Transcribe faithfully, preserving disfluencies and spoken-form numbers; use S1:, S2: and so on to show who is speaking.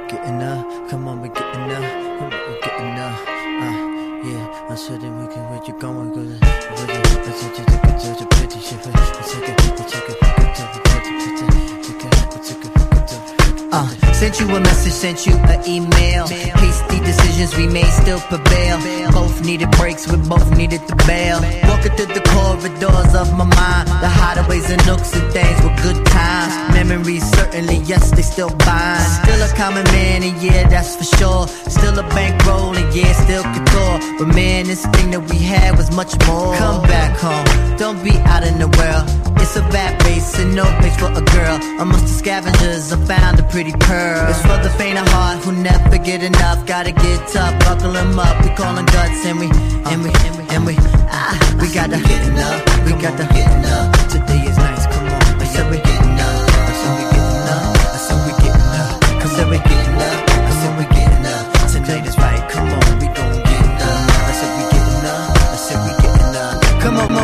S1: getting up. Come on, we're getting up. Come on, we're getting up. Uh, yeah, I said that we can where you going, cause I said you took it to the pretty shit. I took it, I took it, I took it, I took it, I took it,
S2: Uh, sent you a message, sent you an email. Hasty decisions we made still prevail. Both needed breaks, we both needed to bail. Walking through the corridors of my mind, the hideaways and nooks and things were good times. Memories certainly, yes, they still bind. Still a common man, and yeah, that's for sure. Still a bankroll, and yeah, still couture. But man, this thing that we had was much more. Come back home, don't be out in the world. It's a rat race and no place for a girl. Amongst the scavengers, I found a pretty pearl. It's for the faint of heart who never get enough. Gotta get tough, buckle them up. We callin' guts and we, and we, and we, and we, ah, we gotta getting up. We gotta getting up. Today is nice, come on. I said we getting up. I said we getting up. I said we getting up. I said we getting up. I said we getting up. Tonight is